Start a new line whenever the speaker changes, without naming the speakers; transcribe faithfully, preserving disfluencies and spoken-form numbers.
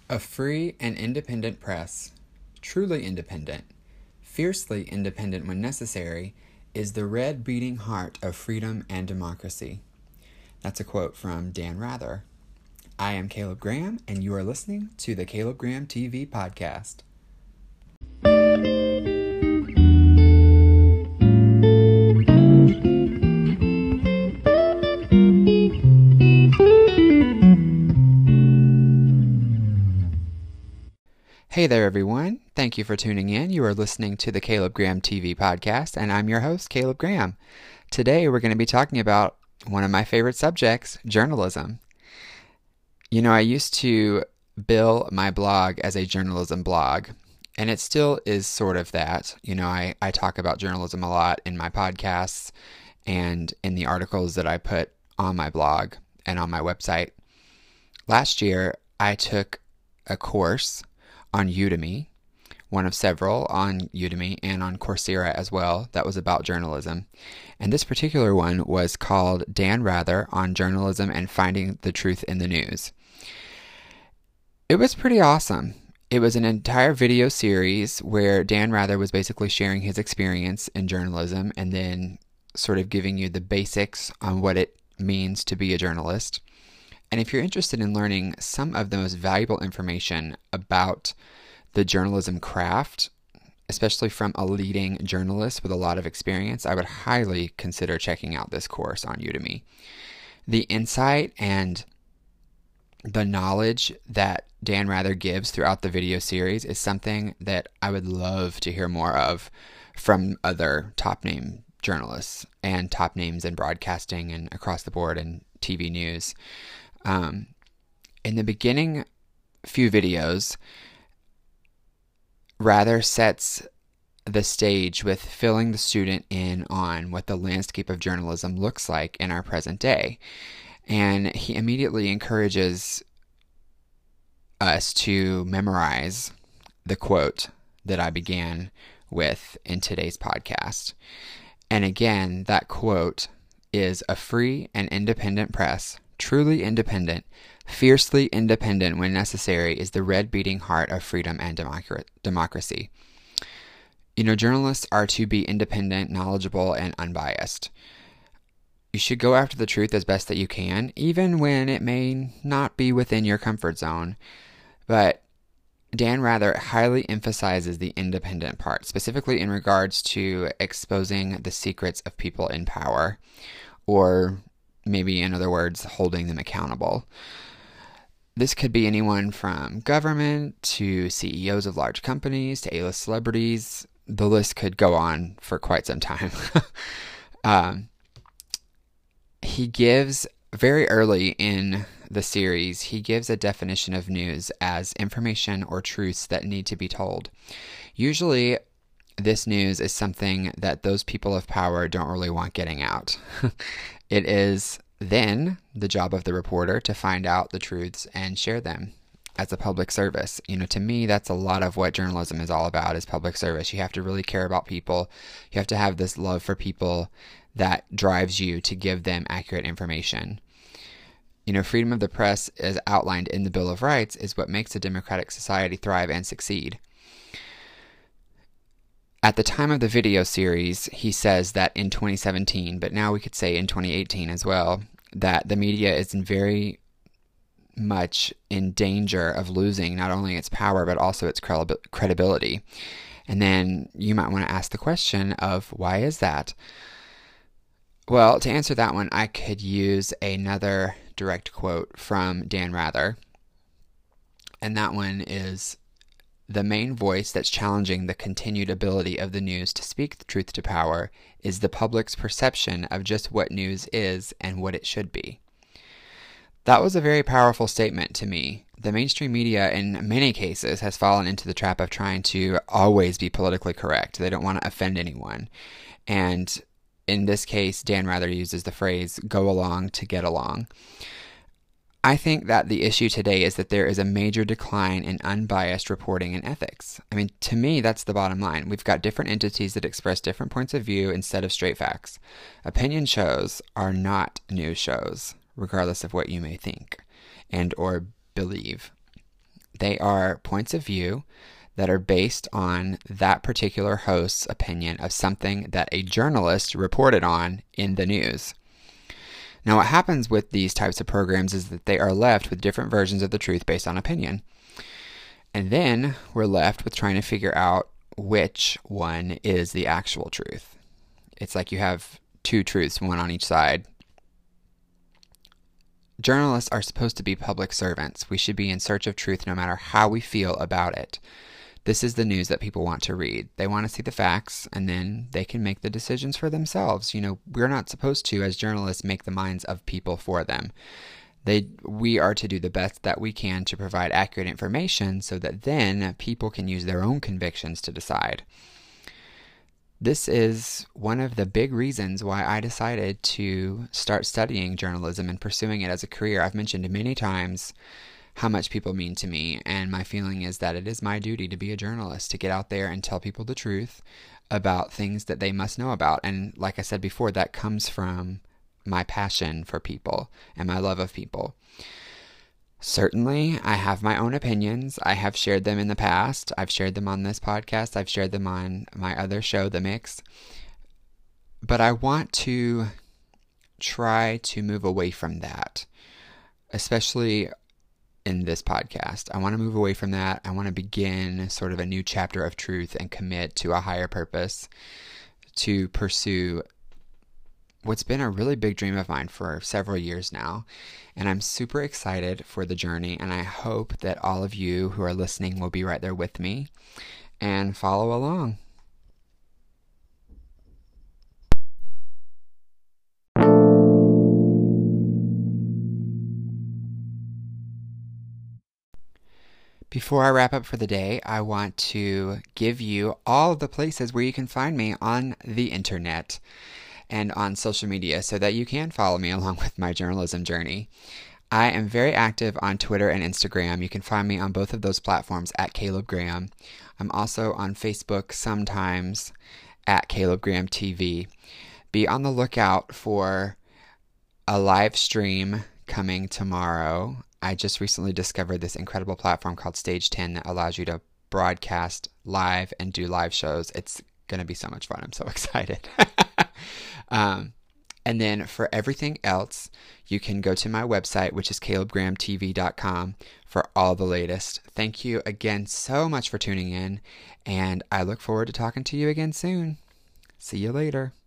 A free and independent press, truly independent, fiercely independent when necessary, is the red beating heart of freedom and democracy. That's a quote from Dan Rather. I am Caleb Graham, and you are listening to the Caleb Graham T V podcast. Hey there, everyone. Thank you for tuning in. You are listening to the Caleb Graham T V podcast, and I'm your host, Caleb Graham. Today, we're going to be talking about one of my favorite subjects, journalism. You know, I used to bill my blog as a journalism blog, and it still is sort of that. You know, I, I talk about journalism a lot in my podcasts and in the articles that I put on my blog and on my website. Last year, I took a course on Udemy, one of several on Udemy and on Coursera as well, that was about journalism. And this particular one was called Dan Rather on Journalism and Finding the Truth in the News. It was pretty awesome. It was an entire video series where Dan Rather was basically sharing his experience in journalism and then sort of giving you the basics on what it means to be a journalist. And if you're interested in learning some of the most valuable information about the journalism craft, especially from a leading journalist with a lot of experience, I would highly consider checking out this course on Udemy. The insight and the knowledge that Dan Rather gives throughout the video series is something that I would love to hear more of from other top name journalists and top names in broadcasting and across the board in T V news. Um, in the beginning few videos, Rather sets the stage with filling the student in on what the landscape of journalism looks like in our present day. And he immediately encourages us to memorize the quote that I began with in today's podcast. And again, that quote is a free and independent press, truly independent, fiercely independent when necessary, is the red beating heart of freedom and democ- democracy. You know, journalists are to be independent, knowledgeable, and unbiased. You should go after the truth as best that you can, even when it may not be within your comfort zone. But Dan Rather highly emphasizes the independent part, specifically in regards to exposing the secrets of people in power, or maybe, in other words, holding them accountable. This could be anyone from government to C E Os of large companies to A-list celebrities. The list could go on for quite some time. um, he gives, very early in the series, he gives a definition of news as information or truths that need to be told. Usually, this news is something that those people of power don't really want getting out. It is then the job of the reporter to find out the truths and share them as a public service. You know, to me, that's a lot of what journalism is all about, is public service. You have to really care about people. You have to have this love for people that drives you to give them accurate information. You know, freedom of the press, as outlined in the Bill of Rights, is what makes a democratic society thrive and succeed. At the time of the video series, he says that in twenty seventeen, but now we could say in twenty eighteen as well, that the media is in very much in danger of losing not only its power, but also its credibility. And then you might want to ask the question of, why is that? Well, to answer that one, I could use another direct quote from Dan Rather. And that one is, the main voice that's challenging the continued ability of the news to speak the truth to power is the public's perception of just what news is and what it should be. That was a very powerful statement to me. The mainstream media, in many cases, has fallen into the trap of trying to always be politically correct. They don't want to offend anyone. And in this case, Dan Rather uses the phrase, go along to get along. I think that the issue today is that there is a major decline in unbiased reporting and ethics. I mean, to me, that's the bottom line. We've got different entities that express different points of view instead of straight facts. Opinion shows are not news shows, regardless of what you may think and or believe. They are points of view that are based on that particular host's opinion of something that a journalist reported on in the news. Now, what happens with these types of programs is that they are left with different versions of the truth based on opinion. And then we're left with trying to figure out which one is the actual truth. It's like you have two truths, one on each side. Journalists are supposed to be public servants. We should be in search of truth no matter how we feel about it. This is the news that people want to read. They want to see the facts, and then they can make the decisions for themselves. You know, we're not supposed to, as journalists, make the minds of people for them. They, we are to do the best that we can to provide accurate information so that then people can use their own convictions to decide. This is one of the big reasons why I decided to start studying journalism and pursuing it as a career. I've mentioned many times how much people mean to me, and my feeling is that it is my duty to be a journalist, to get out there and tell people the truth about things that they must know about. And like I said before, that comes from my passion for people and my love of people. Certainly, I have my own opinions. I have shared them in the past. I've shared them on this podcast. I've shared them on my other show, The Mix. But I want to try to move away from that, especially in this podcast. I want to move away from that. I want to begin sort of a new chapter of truth and commit to a higher purpose, to pursue what's been a really big dream of mine for several years now. And I'm super excited for the journey, and I hope that all of you who are listening will be right there with me and follow along. Before I wrap up for the day, I want to give you all of the places where you can find me on the internet and on social media so that you can follow me along with my journalism journey. I am very active on Twitter and Instagram. You can find me on both of those platforms at Caleb Graham. I'm also on Facebook sometimes at Caleb Graham T V. Be on the lookout for a live stream coming tomorrow. I just recently discovered this incredible platform called Stage ten that allows you to broadcast live and do live shows. It's going to be so much fun. I'm so excited. um, and then for everything else, you can go to my website, which is caleb graham t v dot com, for all the latest. Thank you again so much for tuning in, and I look forward to talking to you again soon. See you later.